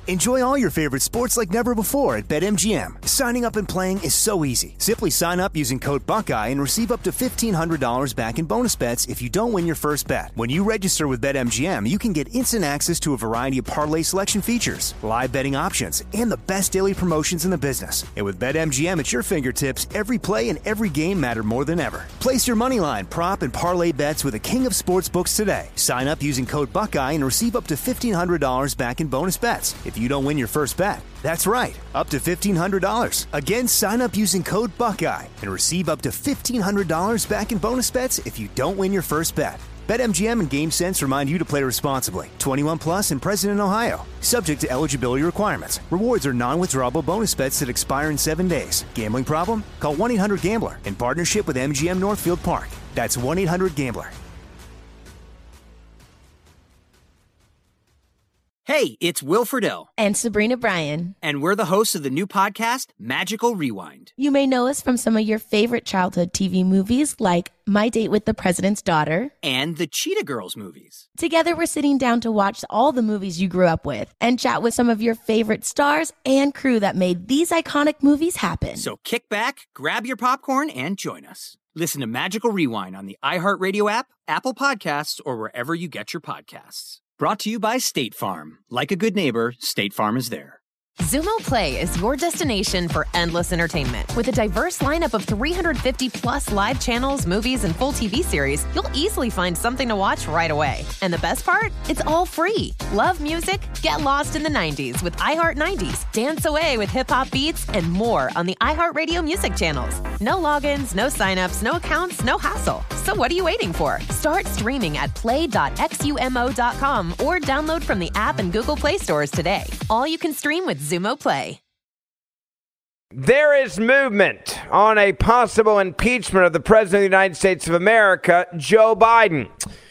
Enjoy all your favorite sports like never before at BetMGM. Signing up and playing is so easy. Simply sign up using code Buckeye and receive up to $1,500 back in bonus bets if you don't win your first bet. When you register with BetMGM, you can get instant access to a variety of parlay selection features, live betting options, and the best daily promotions in the business. And with BetMGM at your fingertips, every play and every game matter more than ever. Place your moneyline, prop, and parlay bets with the king of sportsbooks today. Sign up using code Buckeye and receive up to $1,500 back in bonus bets if you don't win your first bet. That's right, up to $1,500. Again, sign up using code Buckeye and receive up to $1,500 back in bonus bets if you don't win your first bet. BetMGM and GameSense remind you to play responsibly. 21 plus and present in Ohio. Subject to eligibility requirements. Rewards are non-withdrawable bonus bets that expire in 7 days. Gambling problem? Call 1-800-GAMBLER in partnership with MGM Northfield Park. That's 1-800-GAMBLER. Hey, it's Will Friedle. And Sabrina Bryan. And we're the hosts of the new podcast, Magical Rewind. You may know us from some of your favorite childhood TV movies like My Date with the President's Daughter. And the Cheetah Girls movies. Together, we're sitting down to watch all the movies you grew up with and chat with some of your favorite stars and crew that made these iconic movies happen. So kick back, grab your popcorn, and join us. Listen to Magical Rewind on the iHeartRadio app, Apple Podcasts, or wherever you get your podcasts. Brought to you by State Farm. Like a good neighbor, State Farm is there. Xumo Play is your destination for endless entertainment. With a diverse lineup of 350 plus live channels, movies, and full TV series, you'll easily find something to watch right away. And the best part? It's all free. Love music? Get lost in the 90s with iHeart 90s, dance away with hip-hop beats, and more on the iHeartRadio music channels. No logins, no signups, no accounts, no hassle. So what are you waiting for? Start streaming at play.xumo.com or download from the app and Google Play stores today. All you can stream with Xumo Play. There is movement on a possible impeachment of the President of the United States of America, Joe Biden.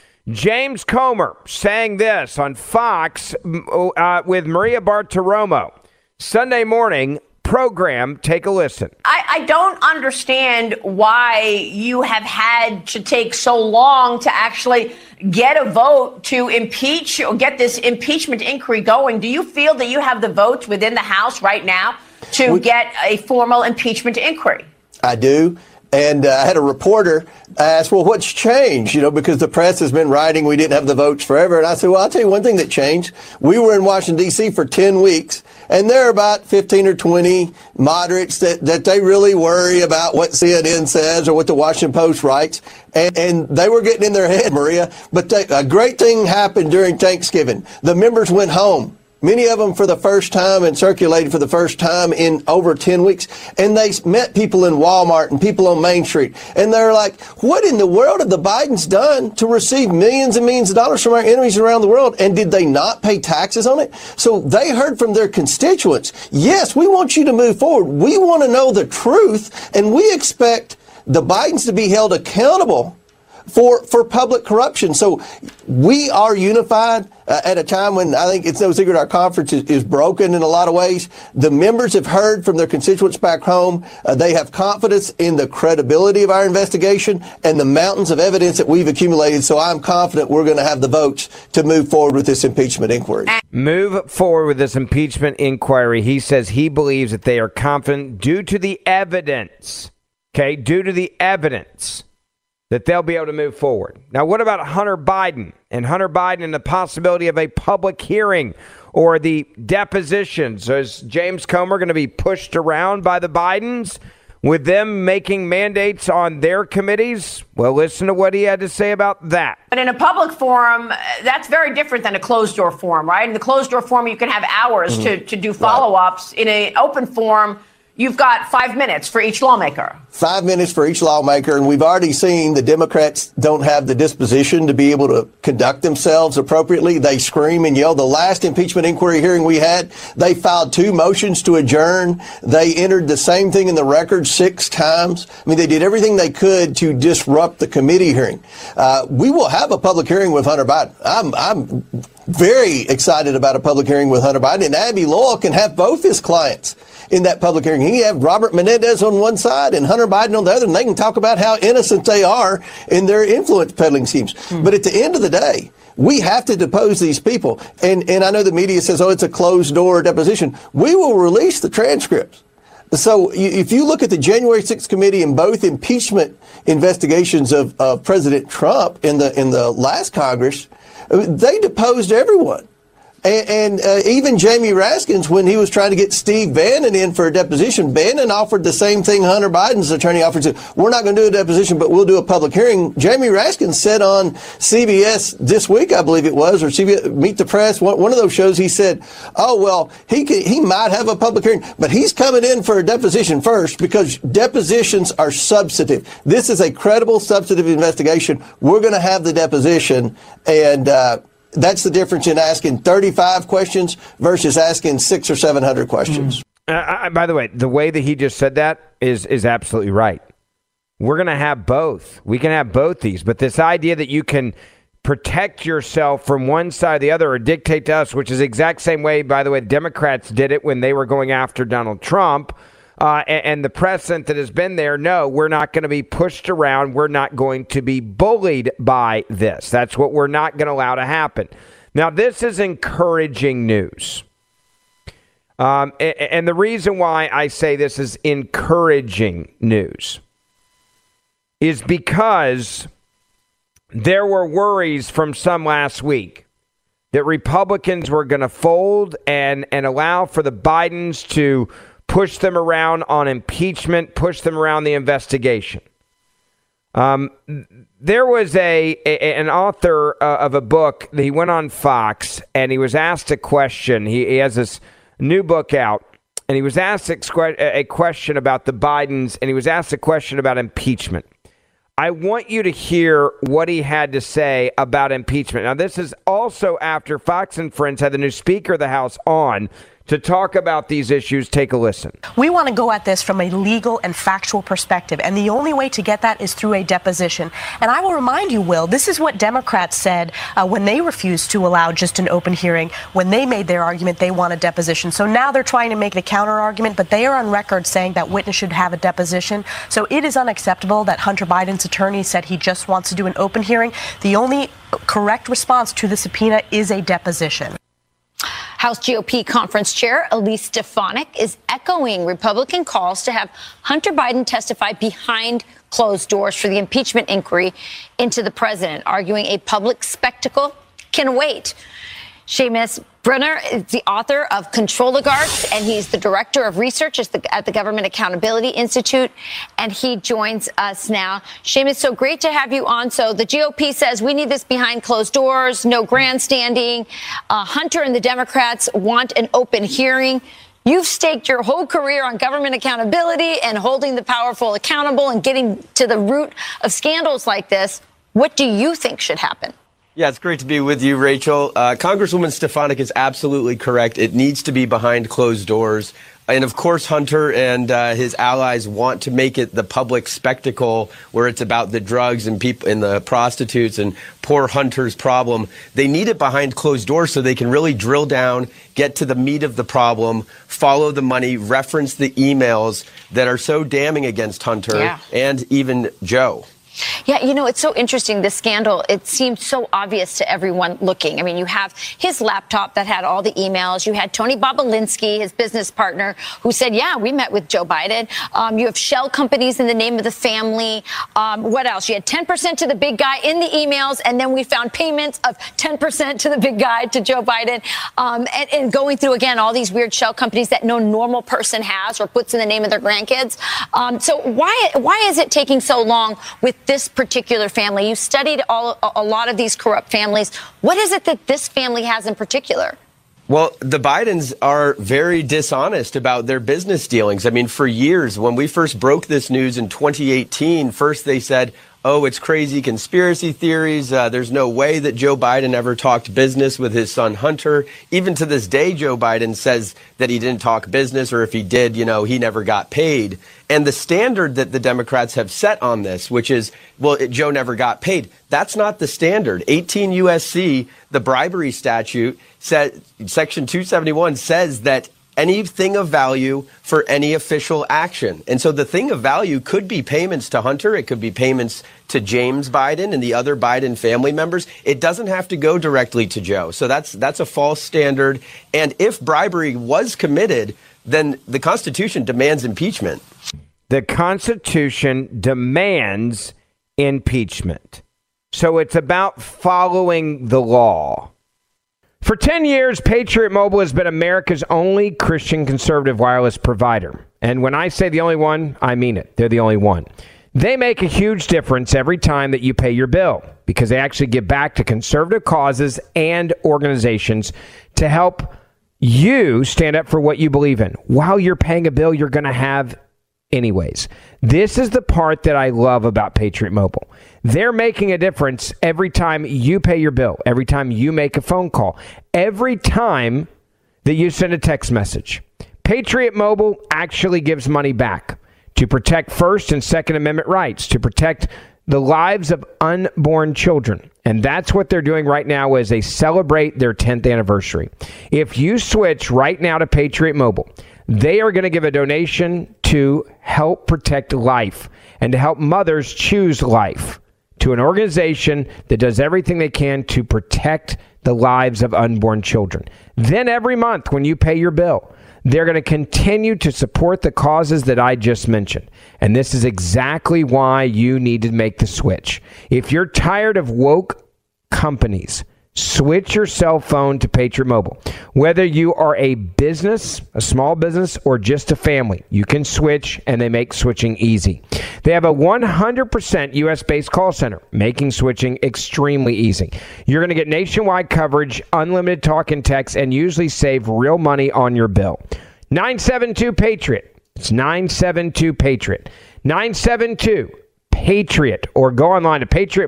James Comer saying this on Fox with Maria Bartiromo. Sunday morning program. Take a listen. I don't understand why you have had to take so long to actually get a vote to impeach or get this impeachment inquiry going. Do you feel that you have the votes within the House right now to get a formal impeachment inquiry? I do. And I had a reporter ask, well, what's changed? You know, because the press has been writing we didn't have the votes forever. And I said, well, I'll tell you one thing that changed. We were in Washington, D.C. for 10 weeks, and there are about 15 or 20 moderates that they really worry about what CNN says or what the Washington Post writes. And they were getting in their head, Maria. But a great thing happened during Thanksgiving. The members went home. Many of them for the first time and circulated for the first time in over 10 weeks. And they met people in Walmart and people on Main Street. And they're like, what in the world have the Bidens done to receive millions and millions of dollars from our enemies around the world? And did they not pay taxes on it? So they heard from their constituents, yes, we want you to move forward. We want to know the truth. And we expect the Bidens to be held accountable for public corruption. So we are unified at a time when I think it's no secret our conference is broken in a lot of ways. The members have heard from their constituents back home. They have confidence in the credibility of our investigation and the mountains of evidence that we've accumulated. So I'm confident we're going to have the votes to move forward with this impeachment inquiry. Move forward with this impeachment inquiry. He says he believes that they are confident due to the evidence. Okay, due to the evidence that they'll be able to move forward. Now, what about Hunter Biden and the possibility of a public hearing or the depositions? Is James Comer going to be pushed around by the Bidens with them making mandates on their committees? Well, listen to what he had to say about that. But in a public forum, that's very different than a closed-door forum, right? In the closed-door forum, you can have hours to do follow-ups. In an open forum, you've got 5 minutes for each lawmaker. 5 minutes for each lawmaker. And we've already seen the Democrats don't have the disposition to be able to conduct themselves appropriately. They scream and yell. The last impeachment inquiry hearing we had, they filed 2 motions to adjourn. They entered the same thing in the record 6 times. I mean, they did everything they could to disrupt the committee hearing. We will have a public hearing with Hunter Biden. I'm very excited about a public hearing with Hunter Biden. And Abbe Lowell can have both his clients in that public hearing. He have Robert Menendez on one side and Hunter Biden on the other, and they can talk about how innocent they are in their influence peddling schemes. But at the end of the day, We have to depose these people. And I know the media says, oh, it's a closed door deposition. We will release the transcripts. So if you look at the January 6th committee and both impeachment investigations of President Trump in the last Congress, they deposed everyone. And even Jamie Raskins, when he was trying to get Steve Bannon in for a deposition, Bannon offered the same thing Hunter Biden's attorney offered. We're not going to do a deposition, but we'll do a public hearing. Jamie Raskins said on CBS this week, I believe it was, or CBS Meet the Press, one of those shows, he said, oh, well, he might have a public hearing, but he's coming in for a deposition first because depositions are substantive. This is a credible, substantive investigation. We're going to have the deposition, and that's the difference in asking 35 questions versus asking 600 or 700 questions. By the way, the way that he just said that is absolutely right. We're going to have both. We can have both these. But this idea that you can protect yourself from one side or the other or dictate to us, which is the exact same way, by the way, Democrats did it when they were going after Donald Trump. And the precedent that has been there, no, we're not going to be pushed around. We're not going to be bullied by this. That's what we're not going to allow to happen. Now, this is encouraging news. And the reason why I say this is encouraging news is because there were worries from some last week that Republicans were going to fold and allow for the Bidens to push them around on impeachment, push them around the investigation. There was an author of a book that he went on Fox and he was asked a question. He has this new book out and he was asked a question about the Bidens and he was asked a question about impeachment. I want you to hear what he had to say about impeachment. Now, this is also after Fox and Friends had the new Speaker of the House on to talk about these issues. Take a listen. We want to go at this from a legal and factual perspective, and the only way to get that is through a deposition. And I will remind you, Will, this is what Democrats said when they refused to allow just an open hearing. When they made their argument, they want a deposition. So now they're trying to make the counter argument, but they are on record saying that witness should have a deposition. So it is unacceptable that Hunter Biden's attorney said he just wants to do an open hearing. The only correct response to the subpoena is a deposition. House GOP Conference Chair Elise Stefanik is echoing Republican calls to have Hunter Biden testify behind closed doors for the impeachment inquiry into the president, arguing a public spectacle can wait. Seamus Brunner is the author of Controligarchs, and he's the director of research at the Government Accountability Institute, and he joins us now. Seamus, so great to have you on. So the GOP says we need this behind closed doors, no grandstanding. Hunter and the Democrats want an open hearing. You've staked your whole career on government accountability and holding the powerful accountable and getting to the root of scandals like this. What do you think should happen? Yeah, it's great to be with you, Rachel. Congresswoman Stefanik is absolutely correct. It needs to be behind closed doors. And of course, Hunter and his allies want to make it the public spectacle where it's about the drugs and people and the prostitutes and poor Hunter's problem. They need it behind closed doors so they can really drill down, get to the meat of the problem, follow the money, reference the emails that are so damning against Hunter and even Joe. Yeah, you know, it's so interesting, this scandal. It seemed so obvious to everyone looking. I mean, you have his laptop that had all the emails. You had Tony Bobulinski, his business partner, who said, yeah, we met with Joe Biden. You have shell companies in the name of the family. What else? You had 10% to the big guy in the emails, and then we found payments of 10% to the big guy, to Joe Biden, and going through, again, all these weird shell companies that no normal person has or puts in the name of their grandkids. So why is it taking so long with this particular family? You studied a lot of these corrupt families. What is it that this family has in particular? Well, the Bidens are very dishonest about their business dealings. I mean, for years, when we first broke this news in 2018, first they said, oh, it's crazy conspiracy theories. There's no way that Joe Biden ever talked business with his son Hunter. Even to this day, Joe Biden says that he didn't talk business, or if he did, you know, he never got paid. And the standard that the Democrats have set on this, which is, well, Joe never got paid, that's not the standard. 18 USC, the bribery statute, Section 271 says that anything of value for any official action. And so the thing of value could be payments to Hunter. It could be payments to James Biden and the other Biden family members. It doesn't have to go directly to Joe. So that's a false standard. And if bribery was committed, then the Constitution demands impeachment. The Constitution demands impeachment. So it's about following the law. For 10 years, Patriot Mobile has been America's only Christian conservative wireless provider. And when I say the only one, I mean it. They're the only one. They make a huge difference every time that you pay your bill because they actually give back to conservative causes and organizations to help you stand up for what you believe in. While you're paying a bill you're going to have anyways. This is the part that I love about Patriot Mobile. They're making a difference every time you pay your bill, every time you make a phone call, every time that you send a text message. Patriot Mobile actually gives money back to protect First and Second Amendment rights, to protect the lives of unborn children. And that's what they're doing right now as they celebrate their 10th anniversary. If you switch right now to Patriot Mobile, they are going to give a donation to help protect life and to help mothers choose life to an organization that does everything they can to protect the lives of unborn children. Then every month when you pay your bill, they're going to continue to support the causes that I just mentioned. And this is exactly why you need to make the switch. If you're tired of woke companies, switch your cell phone to Patriot Mobile. Whether you are a business, a small business, or just a family, you can switch, and they make switching easy. They have a 100% U.S.-based call center, making switching extremely easy. You're going to get nationwide coverage, unlimited talk and text, and usually save real money on your bill. 972-PATRIOT. It's 972-PATRIOT. 972-PATRIOT. Or go online to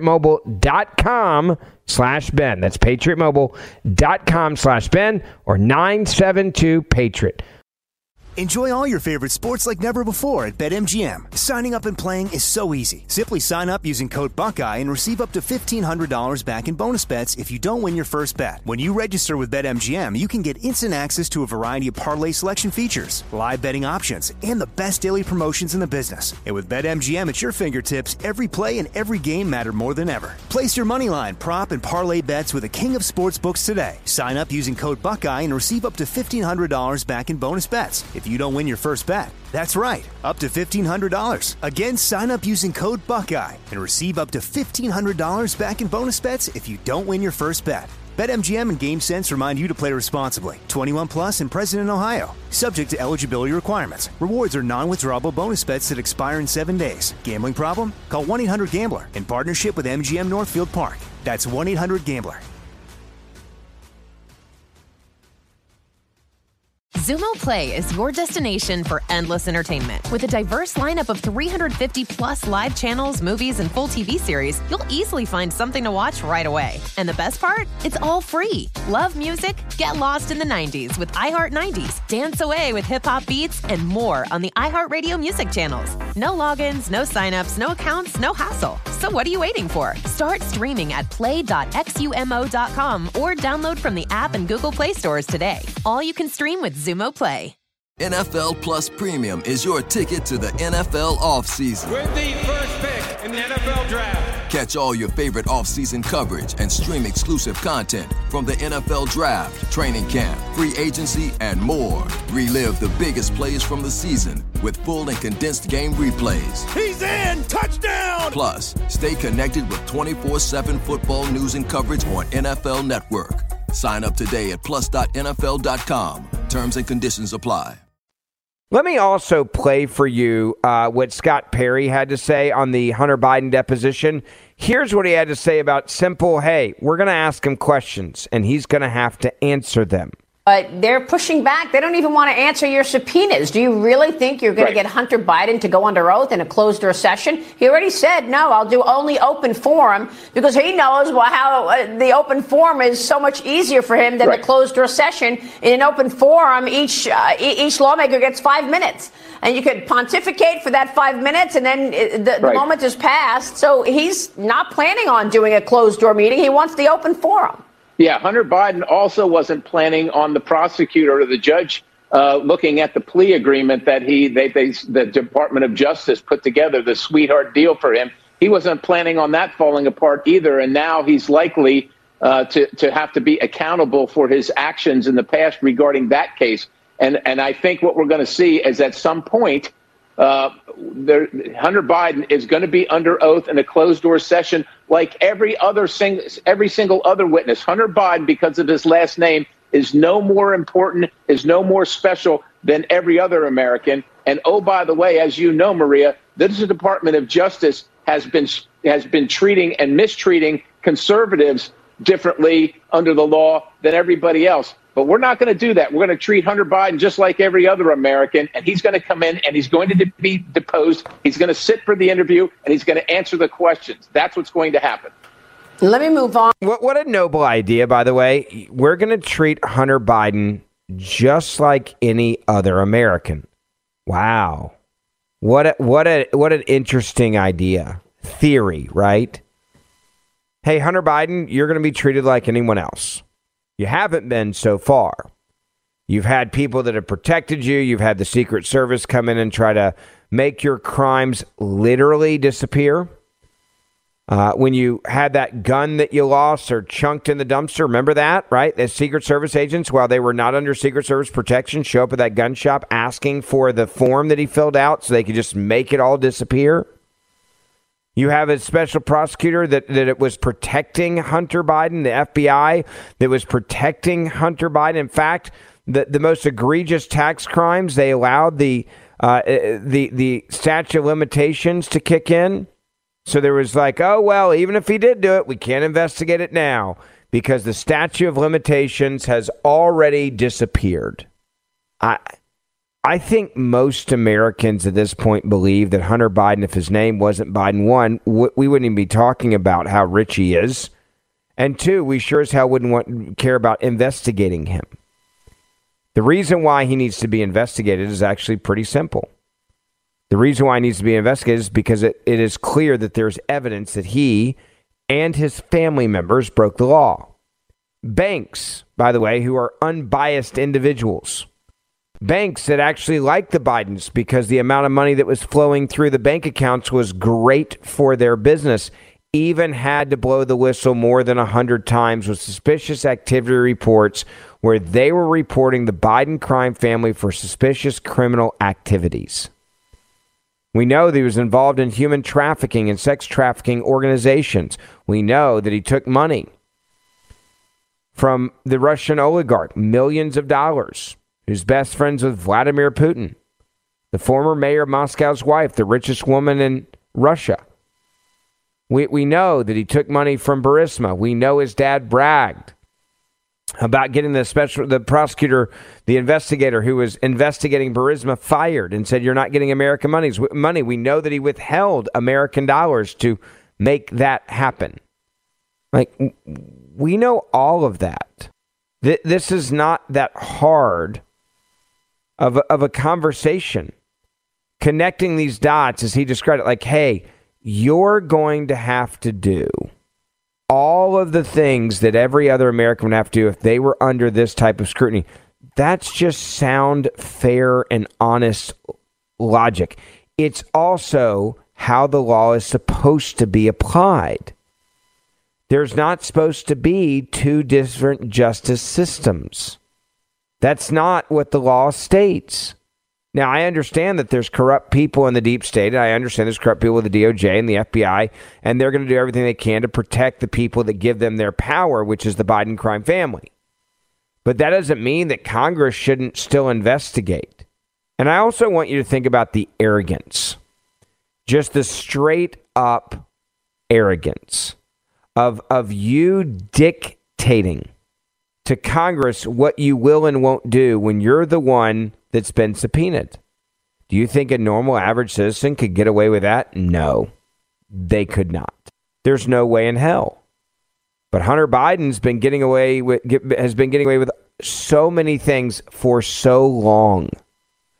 patriotmobile.com/Ben. That's patriotmobile.com/Ben or 972-PATRIOT. Enjoy all your favorite sports like never before at BetMGM. Signing up and playing is so easy. Simply sign up using code Buckeye and receive up to $1,500 back in bonus bets if you don't win your first bet. When you register with BetMGM, you can get instant access to a variety of parlay selection features, live betting options, and the best daily promotions in the business. And with BetMGM at your fingertips, every play and every game matter more than ever. Place your moneyline, prop, and parlay bets with the king of sportsbooks today. Sign up using code Buckeye and receive up to $1,500 back in bonus bets if you don't win your first bet. That's right, up to $1,500. Again, sign up using code Buckeye and receive up to $1,500 back in bonus bets if you don't win your first bet. BetMGM and GameSense remind you to play responsibly. 21 plus and present in Ohio. Subject to eligibility requirements. Rewards are non-withdrawable bonus bets that expire in 7 days. Gambling problem? Call 1-800-GAMBLER in partnership with MGM Northfield Park. That's 1-800-GAMBLER. Xumo Play is your destination for endless entertainment. With a diverse lineup of 350 plus live channels, movies, and full TV series, you'll easily find something to watch right away. And the best part? It's all free. Love music? Get lost in the 90s with iHeart 90s, dance away with hip-hop beats, and more on the iHeartRadio music channels. No logins, no signups, no accounts, no hassle. So what are you waiting for? Start streaming at play.xumo.com or download from the app and Google Play stores today. All you can stream with Xumo Play. NFL Plus Premium is your ticket to the NFL offseason. With the first pick in the NFL Draft. Catch all your favorite offseason coverage and stream exclusive content from the NFL Draft, training camp, free agency, and more. Relive the biggest plays from the season with full and condensed game replays. He's in! Touchdown! Plus, stay connected with 24/7 football news and coverage on NFL Network. Sign up today at plus.nfl.com. Terms and conditions apply. Let me also play for you what Scott Perry had to say on the Hunter Biden deposition. Here's what he had to say about simple, hey, we're going to ask him questions, and he's going to have to answer them. But they're pushing back. They don't even want to answer your subpoenas. Do you really think you're going to get Hunter Biden to go under oath in a closed-door session? He already said, no, I'll do only open forum because he knows how the open forum is so much easier for him than the closed-door session. In an open forum, each lawmaker gets 5 minutes. And you could pontificate for that 5 minutes, and then the moment has passed. So he's not planning on doing a closed-door meeting. He wants the open forum. Yeah, Hunter Biden also wasn't planning on the prosecutor or the judge looking at the plea agreement that the Department of Justice put together, the sweetheart deal for him. He wasn't planning on that falling apart either, and now he's likely to have to be accountable for his actions in the past regarding that case. And I think what we're going to see is at some point, Hunter Biden is going to be under oath in a closed-door session like every single other witness. Hunter Biden, because of his last name, is no more important, is no more special than every other American. And oh, by the way, as you know, Maria, this Department of Justice has been treating and mistreating conservatives differently under the law than everybody else. But we're not going to do that. We're going to treat Hunter Biden just like every other American, and he's going to come in and he's going to be deposed. He's going to sit for the interview, and he's going to answer the questions. That's what's going to happen. Let me move on. What a noble idea, by the way. We're going to treat Hunter Biden just like any other American. Wow. What an interesting idea. Theory, right? Hey, Hunter Biden, you're going to be treated like anyone else. You haven't been so far. You've had people that have protected you. You've had the Secret Service come in and try to make your crimes literally disappear. When you had that gun that you lost or chunked in the dumpster, remember that, right? The Secret Service agents, while they were not under Secret Service protection, show up at that gun shop asking for the form that he filled out so they could just make it all disappear. You have a special prosecutor that it was protecting Hunter Biden, the FBI that was protecting Hunter Biden. In fact, the most egregious tax crimes, they allowed the statute of limitations to kick in. So there was like, oh, well, even if he did do it, we can't investigate it now because the statute of limitations has already disappeared. I think most Americans at this point believe that Hunter Biden, if his name wasn't Biden, one, we wouldn't even be talking about how rich he is. And two, we sure as hell wouldn't care about investigating him. The reason why he needs to be investigated is actually pretty simple. The reason why he needs to be investigated is because it is clear that there's evidence that he and his family members broke the law. Banks, by the way, who are unbiased individuals. Banks that actually like the Bidens because the amount of money that was flowing through the bank accounts was great for their business, even had to blow the whistle more than 100 times with suspicious activity reports where they were reporting the Biden crime family for suspicious criminal activities. We know that he was involved in human trafficking and sex trafficking organizations. We know that he took money from the Russian oligarch, millions of dollars, who's best friends with Vladimir Putin, the former mayor of Moscow's wife, the richest woman in Russia. We know that he took money from Burisma. We know his dad bragged about getting the prosecutor, the investigator who was investigating Burisma fired and said, you're not getting American money. We know that he withheld American dollars to make that happen. Like, we know all of that. This is not that hard of a conversation. Connecting these dots, as he described it, like, hey, you're going to have to do all of the things that every other American would have to do if they were under this type of scrutiny. That's just sound, fair, and honest logic. It's also how the law is supposed to be applied. There's not supposed to be two different justice systems. That's not what the law states. Now, I understand that there's corrupt people in the deep state, and I understand there's corrupt people with the DOJ and the FBI, and they're going to do everything they can to protect the people that give them their power, which is the Biden crime family. But that doesn't mean that Congress shouldn't still investigate. And I also want you to think about the arrogance, just the straight up arrogance of you dictating to Congress what you will and won't do when you're the one that's been subpoenaed. Do you think a normal average citizen could get away with that? No, they could not. There's no way in hell. But Hunter Biden's been has been getting away with so many things for so long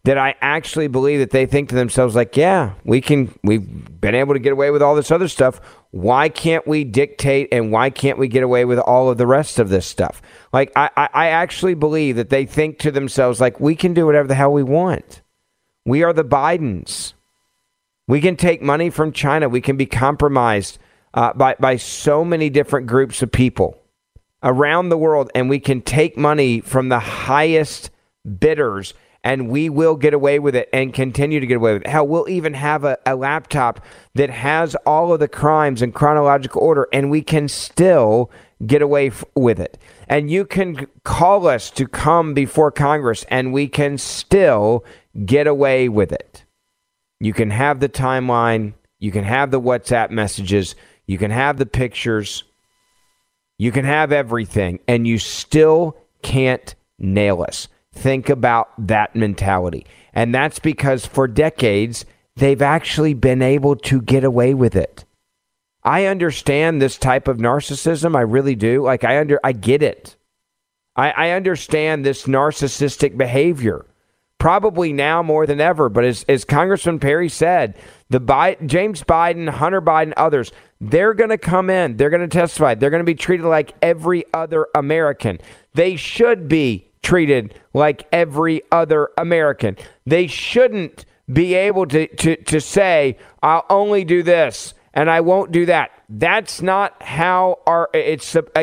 that I actually believe that they think to themselves like, yeah, we've been able to get away with all this other stuff. Why can't we dictate and why can't we get away with all of the rest of this stuff? Like, I actually believe that they think to themselves like, we can do whatever the hell we want. We are the Bidens. We can take money from China. We can be compromised by so many different groups of people around the world, and we can take money from the highest bidders, and we will get away with it and continue to get away with it. Hell, we'll even have a laptop that has all of the crimes in chronological order, and we can still get away with it. And you can call us to come before Congress, and we can still get away with it. You can have the timeline. You can have the WhatsApp messages. You can have the pictures. You can have everything, and you still can't nail us. Think about that mentality. And that's because for decades, they've actually been able to get away with it. I understand this type of narcissism. I really do. Like, I get it. I understand this narcissistic behavior. Probably now more than ever. But as Congressman Perry said, James Biden, Hunter Biden, others, they're going to come in. They're going to testify. They're going to be treated like every other American. They should be treated like every other American. They shouldn't be able to say, I'll only do this and I won't do that. That's not how it's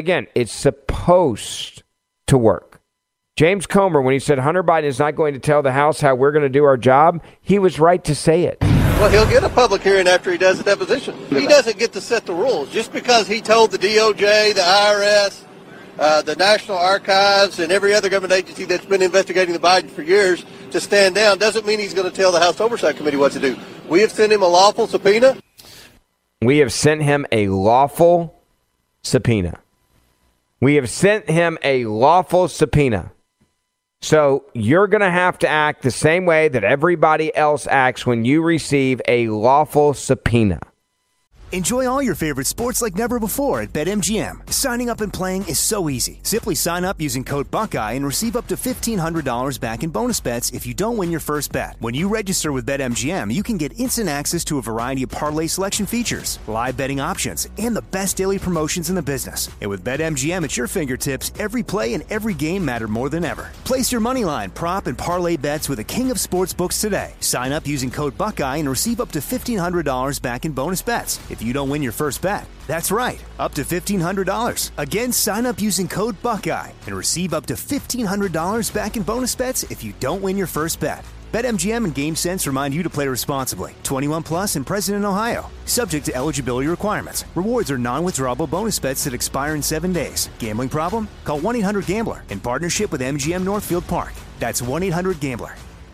supposed to work. James Comer, when he said Hunter Biden is not going to tell the House how we're going to do our job, he was right to say it. Well, he'll get a public hearing after he does the deposition. He doesn't get to set the rules. Just because he told the DOJ, the IRS, the National Archives, and every other government agency that's been investigating the Bidens for years to stand down doesn't mean he's going to tell the House Oversight Committee what to do. We have sent him a lawful subpoena. We have sent him a lawful subpoena. We have sent him a lawful subpoena. So you're going to have to act the same way that everybody else acts when you receive a lawful subpoena. Enjoy all your favorite sports like never before at BetMGM. Signing up and playing is so easy. Simply sign up using code Buckeye and receive up to $1,500 back in bonus bets if you don't win your first bet. When you register with BetMGM, you can get instant access to a variety of parlay selection features, live betting options, and the best daily promotions in the business. And with BetMGM at your fingertips, every play and every game matter more than ever. Place your moneyline, prop, and parlay bets with the king of sportsbooks today. Sign up using code Buckeye and receive up to $1,500 back in bonus bets if you don't win your first bet. That's right, up to $1,500. Again, sign up using code Buckeye and receive up to $1,500 back in bonus bets if you don't win your first bet. BetMGM and GameSense remind you to play responsibly. 21 plus and present in Ohio. Subject to eligibility requirements. Rewards are non-withdrawable bonus bets that expire in 7 days. Gambling problem? Call 1-800-GAMBLER in partnership with MGM Northfield Park. That's 1-800-GAMBLER.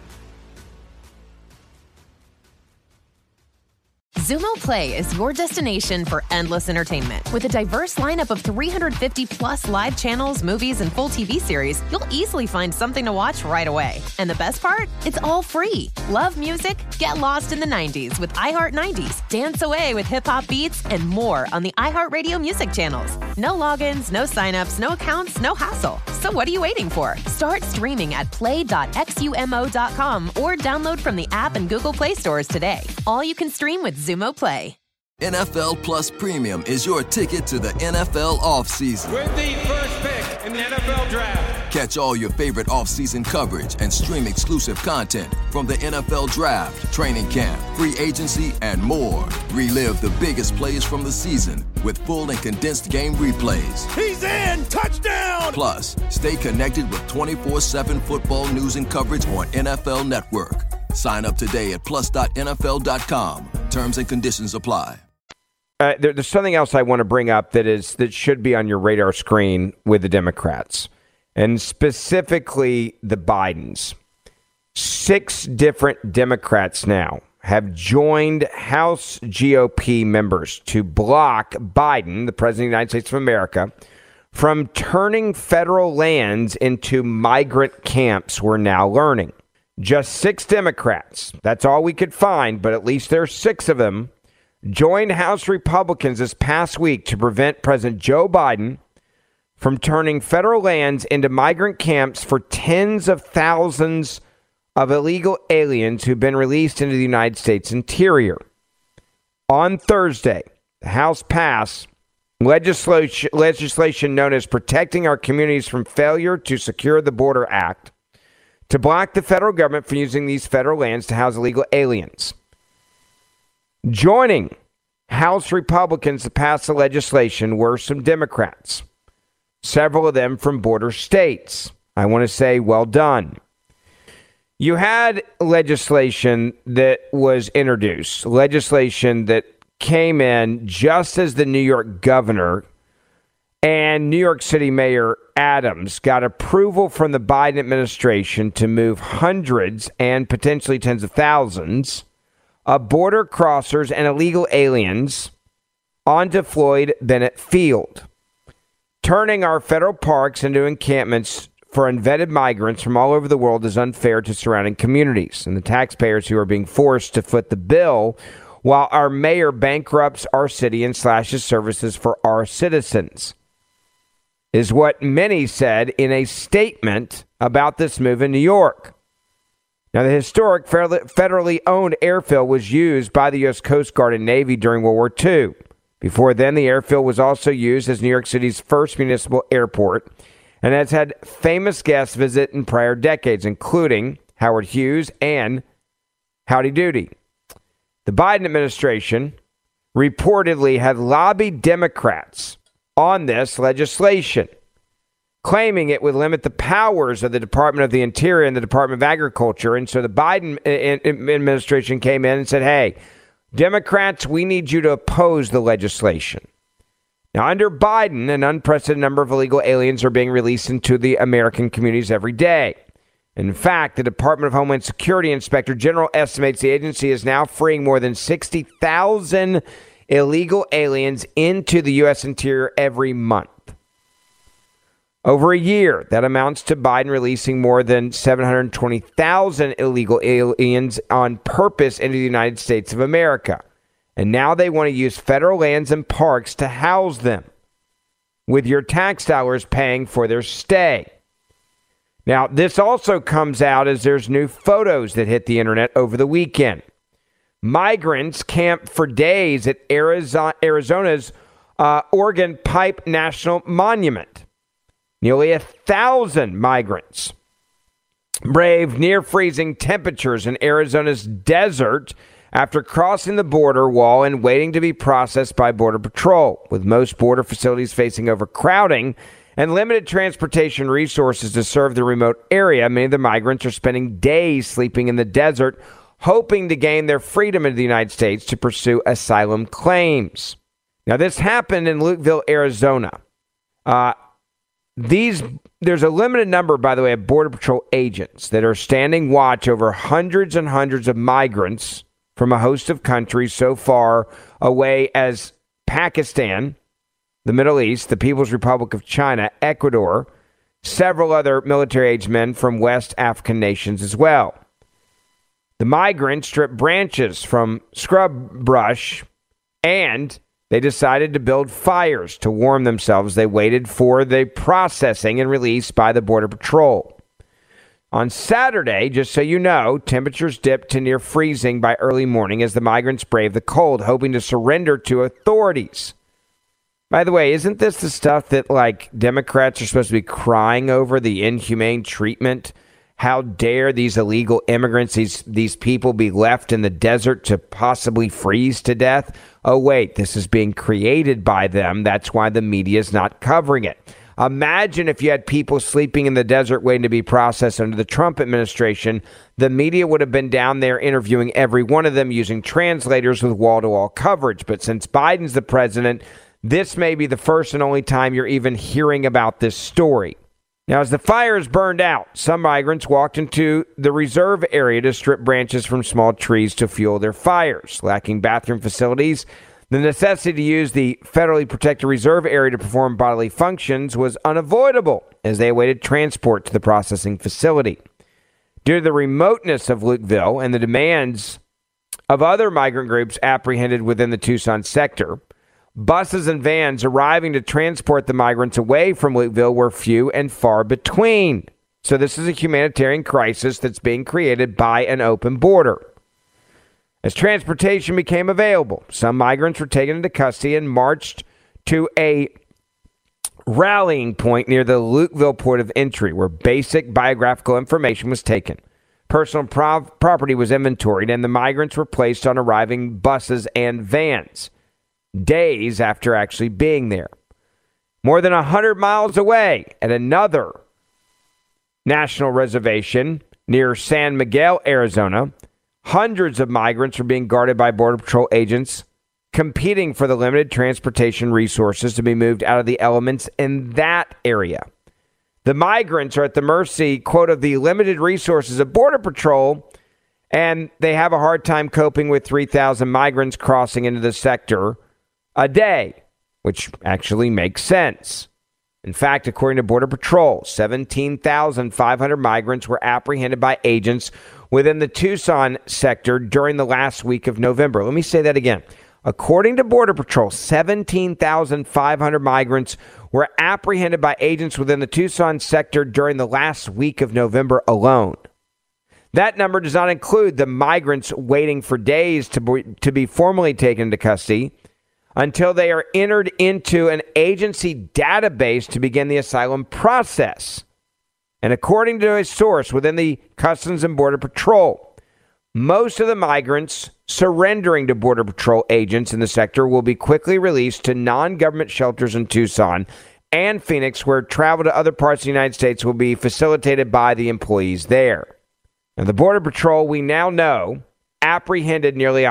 Xumo Play is your destination for endless entertainment. With a diverse lineup of 350 plus live channels, movies, and full TV series, you'll easily find something to watch right away. And the best part? It's all free. Love music? Get lost in the 90s with iHeart 90s. Dance away with hip-hop beats and more on the iHeartRadio music channels. No logins, no signups, no accounts, no hassle. So what are you waiting for? Start streaming at play.xumo.com or download from the app and Google Play stores today. All you can stream with Xumo Play. NFL Plus Premium is your ticket to the NFL offseason. With the first pick in the NFL Draft. Catch all your favorite offseason coverage and stream exclusive content from the NFL Draft, training camp, free agency, and more. Relive the biggest plays from the season with full and condensed game replays. He's in! Touchdown! Plus, stay connected with 24/7 football news and coverage on NFL Network. Sign up today at plus.nfl.com. Terms and conditions apply. There's something else I want to bring up that should be on your radar screen with the Democrats, and specifically the Bidens. 6 different Democrats now have joined House GOP members to block Biden, the President of the United States of America, from turning federal lands into migrant camps, we're now learning. Just 6 Democrats, that's all we could find, but at least there's 6 of them, joined House Republicans this past week to prevent President Joe Biden from turning federal lands into migrant camps for tens of thousands of illegal aliens who've been released into the United States interior. On Thursday, the House passed legislation known as Protecting Our Communities from Failure to Secure the Border Act to block the federal government from using these federal lands to house illegal aliens. Joining House Republicans to pass the legislation were some Democrats, several of them from border states. I want to say well done. You had legislation that was introduced, legislation that came in just as the New York governor and New York City Mayor Adams got approval from the Biden administration to move hundreds and potentially tens of thousands of border crossers and illegal aliens onto Floyd Bennett Field, turning our federal parks into encampments for unvetted migrants from all over the world is unfair to surrounding communities and the taxpayers who are being forced to foot the bill while our mayor bankrupts our city and slashes services for our citizens, is what many said in a statement about this move in New York. Now, the historic federally owned airfield was used by the U.S. Coast Guard and Navy during World War II. Before then, the airfield was also used as New York City's first municipal airport and has had famous guests visit in prior decades, including Howard Hughes and Howdy Doody. The Biden administration reportedly had lobbied Democrats on this legislation, claiming it would limit the powers of the Department of the Interior and the Department of Agriculture. And so the Biden administration came in and said, hey, Democrats, we need you to oppose the legislation. Now, under Biden, an unprecedented number of illegal aliens are being released into the American communities every day. In fact, the Department of Homeland Security Inspector General estimates the agency is now freeing more than 60,000 illegal aliens into the U.S. interior every month. Over a year, that amounts to Biden releasing more than 720,000 illegal aliens on purpose into the United States of America. And now they want to use federal lands and parks to house them, with your tax dollars paying for their stay. Now, this also comes out as there's new photos that hit the internet over the weekend. Migrants camped for days at Arizona's Oregon Pipe National Monument. Nearly 1,000 migrants braved near freezing temperatures in Arizona's desert after crossing the border wall and waiting to be processed by Border Patrol, with most border facilities facing overcrowding and limited transportation resources to serve the remote area. Many of the migrants are spending days sleeping in the desert, hoping to gain their freedom into the United States to pursue asylum claims. Now, this happened in Lukeville, Arizona. There's a limited number, by the way, of Border Patrol agents that are standing watch over hundreds and hundreds of migrants from a host of countries so far away as Pakistan, the Middle East, the People's Republic of China, Ecuador, several other military-aged men from West African nations as well. The migrants stripped branches from scrub brush, and they decided to build fires to warm themselves. They waited for the processing and release by the Border Patrol. On Saturday, just so you know, temperatures dipped to near freezing by early morning as the migrants braved the cold, hoping to surrender to authorities. By the way, isn't this the stuff that, like, Democrats are supposed to be crying over, the inhumane treatment? How dare these illegal immigrants, these people, be left in the desert to possibly freeze to death? Oh, wait, this is being created by them. That's why the media is not covering it. Imagine if you had people sleeping in the desert waiting to be processed under the Trump administration. The media would have been down there interviewing every one of them using translators with wall-to-wall coverage. But since Biden's the president, this may be the first and only time you're even hearing about this story. Now, as the fires burned out, some migrants walked into the reserve area to strip branches from small trees to fuel their fires. Lacking bathroom facilities, the necessity to use the federally protected reserve area to perform bodily functions was unavoidable as they awaited transport to the processing facility. Due to the remoteness of Lukeville and the demands of other migrant groups apprehended within the Tucson sector, buses and vans arriving to transport the migrants away from Lukeville were few and far between. So this is a humanitarian crisis that's being created by an open border. As transportation became available, some migrants were taken into custody and marched to a rallying point near the Lukeville port of entry, where basic biographical information was taken. Personal property was inventoried, and the migrants were placed on arriving buses and vans days after actually being there. More than 100 miles away, at another national reservation near San Miguel, Arizona, hundreds of migrants were being guarded by Border Patrol agents, competing for the limited transportation resources to be moved out of the elements in that area. The migrants are at the mercy, quote, of the limited resources of Border Patrol, and they have a hard time coping with 3,000 migrants crossing into the sector a day, which actually makes sense. In fact, according to Border Patrol, 17,500 migrants were apprehended by agents within the Tucson sector during the last week of November. Let me say that again. According to Border Patrol, 17,500 migrants were apprehended by agents within the Tucson sector during the last week of November alone. That number does not include the migrants waiting for days to be formally taken into custody until they are entered into an agency database to begin the asylum process. And according to a source within the Customs and Border Patrol, most of the migrants surrendering to Border Patrol agents in the sector will be quickly released to non-government shelters in Tucson and Phoenix, where travel to other parts of the United States will be facilitated by the employees there. Now, the Border Patrol, we now know, apprehended nearly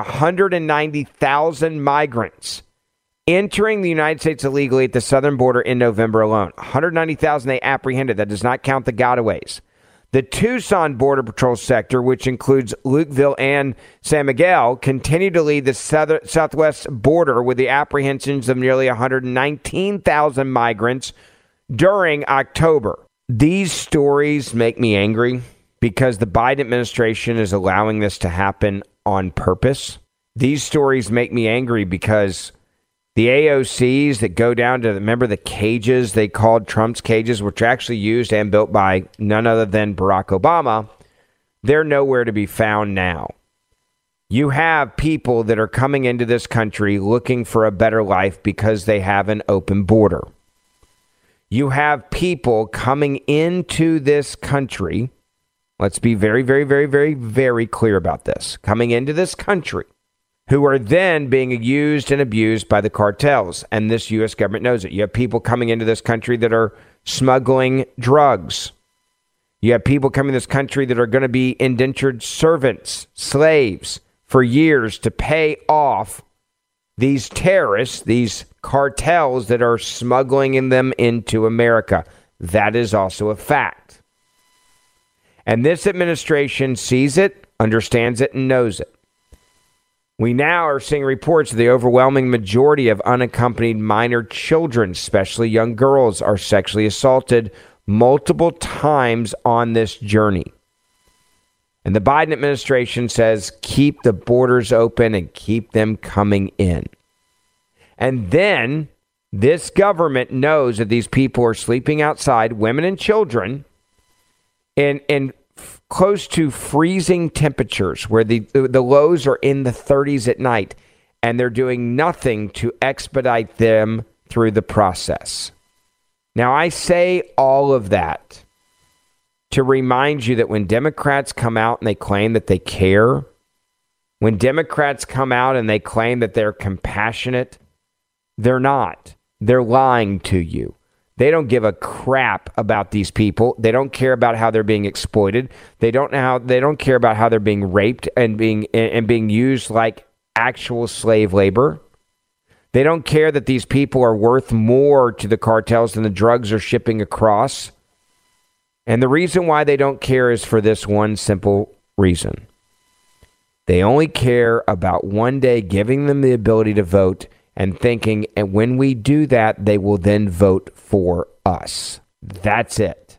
190,000 migrants entering the United States illegally at the southern border in November alone. 190,000 they apprehended. That does not count the gotaways. The Tucson Border Patrol sector, which includes Lukeville and San Miguel, continued to lead the southwest border with the apprehensions of nearly 119,000 migrants during October. These stories make me angry because the Biden administration is allowing this to happen on purpose. These stories make me angry because the AOCs that go down to, remember the cages they called Trump's cages, which are actually used and built by none other than Barack Obama, they're nowhere to be found now. You have people that are coming into this country looking for a better life because they have an open border. You have people coming into this country, let's be very, very, very, very, very clear about this, coming into this country, who are then being used and abused by the cartels. And this U.S. government knows it. You have people coming into this country that are smuggling drugs. You have people coming to this country that are going to be indentured servants, slaves, for years to pay off these terrorists, these cartels that are smuggling them into America. That is also a fact. And this administration sees it, understands it, and knows it. We now are seeing reports of the overwhelming majority of unaccompanied minor children, especially young girls, are sexually assaulted multiple times on this journey. And the Biden administration says, keep the borders open and keep them coming in. And then this government knows that these people are sleeping outside, women and children, in close to freezing temperatures where the lows are in the 30s at night, and they're doing nothing to expedite them through the process. Now, I say all of that to remind you that when Democrats come out and they claim that they care, when Democrats come out and they claim that they're compassionate, they're not. They're lying to you. They don't give a crap about these people. They don't care about how they're being exploited. They don't care about how they're being raped and being used like actual slave labor. They don't care that these people are worth more to the cartels than the drugs they're shipping across. And the reason why they don't care is for this one simple reason. They only care about one day giving them the ability to vote and thinking, and when we do that, they will then vote for us. That's it.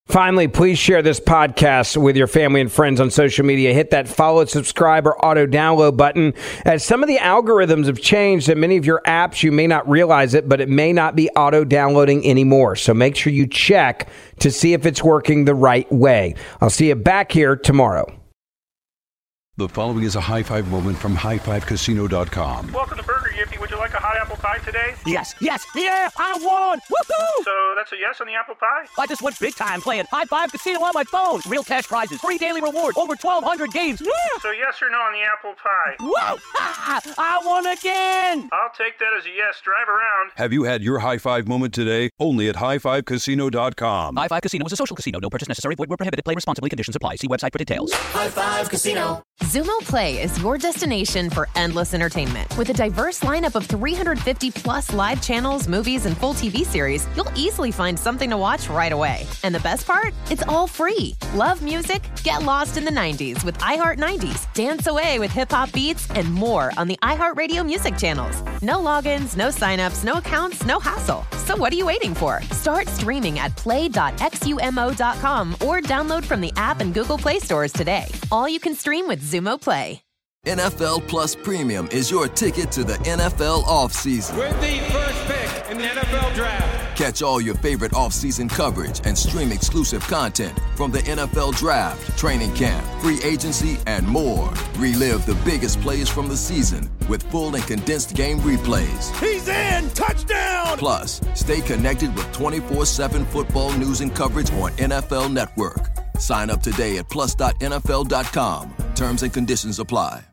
Finally, please share this podcast with your family and friends on social media. Hit that follow, subscribe, or auto-download button. As some of the algorithms have changed in many of your apps, you may not realize it, but it may not be auto-downloading anymore. So make sure you check to see if it's working the right way. I'll see you back here tomorrow. The following is a high-five moment from highfivecasino.com. Welcome to Burger Yippee. Would you like a hot apple pie today? Yes, yeah, I won! Woohoo! So that's a yes on the apple pie? I just went big time playing High Five Casino on my phone. Real cash prizes, free daily rewards, over 1,200 games. Yeah! So yes or no on the apple pie? Whoa! I won again! I'll take that as a yes. Drive around. Have you had your high-five moment today? Only at highfivecasino.com. High Five Casino is a social casino. No purchase necessary. Void where prohibited. Play responsibly. Conditions apply. See website for details. High Five Casino. Xumo Play is your destination for endless entertainment. With a diverse lineup of 350 plus live channels, movies, and full TV series, you'll easily find something to watch right away. And the best part? It's all free. Love music? Get lost in the 90s with iHeart 90s, dance away with hip-hop beats, and more on the iHeartRadio music channels. No logins, no signups, no accounts, no hassle. So what are you waiting for? Start streaming at play.xumo.com or download from the app and Google Play stores today. All you can stream with Xumo Play. NFL Plus Premium is your ticket to the NFL offseason. With the first pick in the NFL Draft. Catch all your favorite offseason coverage and stream exclusive content from the NFL Draft, training camp, free agency, and more. Relive the biggest plays from the season with full and condensed game replays. He's in! Touchdown! Plus, stay connected with 24/7 football news and coverage on NFL Network. Sign up today at plus.nfl.com. Terms and conditions apply.